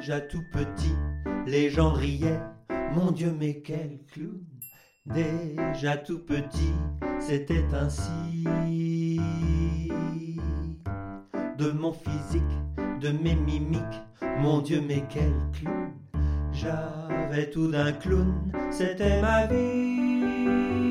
Déjà tout petit, les gens riaient, mon Dieu mais quel clown. Déjà tout petit, c'était ainsi. De mon physique, de mes mimiques, mon Dieu mais quel clown. J'avais tout d'un clown, c'était ma vie.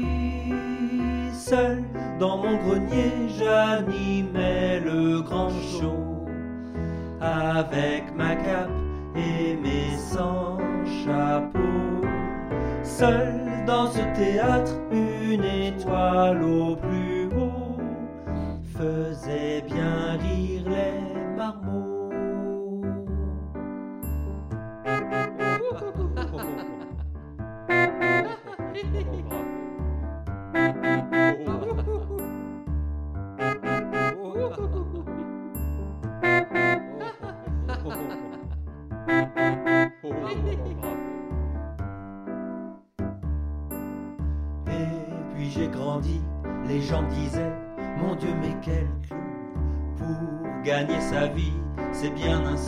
Seul dans mon grenier, j'animais le grand show. Avec ma cape et mes 100 chapeaux. Seul dans ce théâtre, une étoile au plus haut faisait bien rire les marmots. Et puis j'ai grandi, les gens disaient, mon Dieu mais quel clown. Pour gagner sa vie, c'est bien ainsi.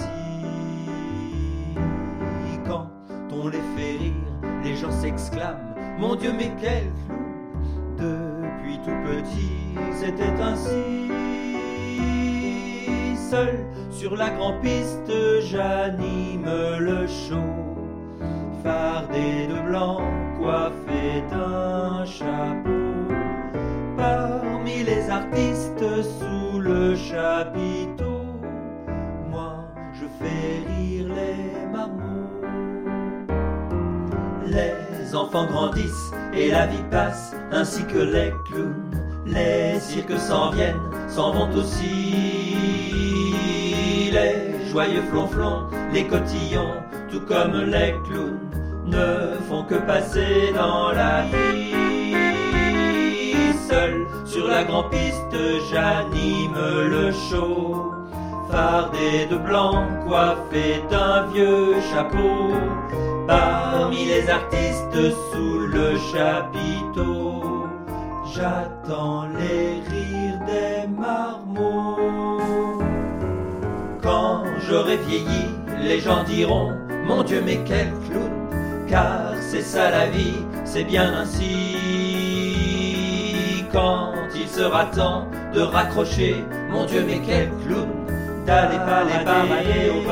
Quand on les fait rire, les gens s'exclament, mon Dieu mais quel clown. Depuis tout petit, c'était ainsi. Seul sur la grande piste, j'anime le show. Fardé de blanc, coiffé d'un chapeau. Parmi les artistes sous le chapiteau, moi je fais rire les marmots. Les enfants grandissent et la vie passe, ainsi que les clowns. Les cirques s'en viennent, s'en vont aussi. Les joyeux flonflons, les cotillons, tout comme les clowns, ne font que passer dans la vie. Seul sur la grande piste, j'anime le show. Fardé de blanc, coiffé d'un vieux chapeau. Parmi les artistes sous le chapiteau, j'attends les rires des marmots. Quand j'aurai vieilli, les gens diront, mon Dieu mais quel clown. Car c'est ça la vie, c'est bien ainsi. Quand il sera temps de raccrocher, mon Dieu mais quel clown. D'aller parader au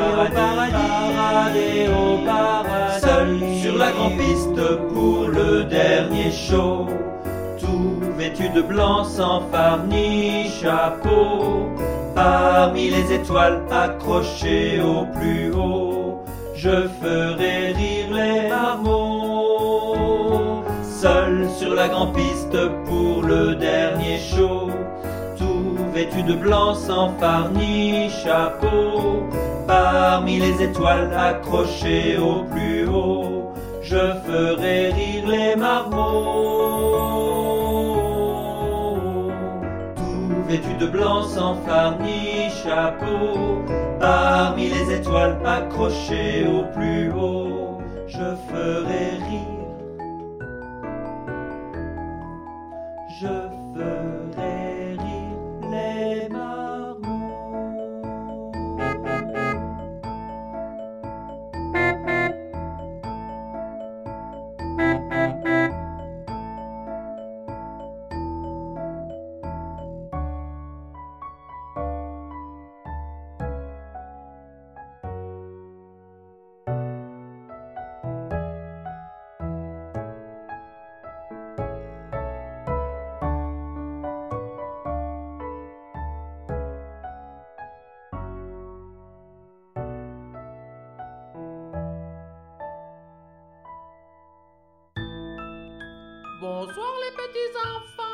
paradis, seul sur la grande piste pour le dernier show. Tout vêtu de blanc, sans phare ni chapeau. Parmi les étoiles accrochées au plus haut, je ferai rire les marmots. Seul sur la grande piste pour le dernier show. Tout vêtu de blanc, sans phare ni chapeau. Parmi les étoiles accrochées au plus haut, je ferai rire les marmots. Tout vêtu de blanc, sans phare ni chapeau. Parmi les étoiles accrochées au plus haut, je ferai rire. Je ferai rire les marmots. Bonsoir les petits enfants.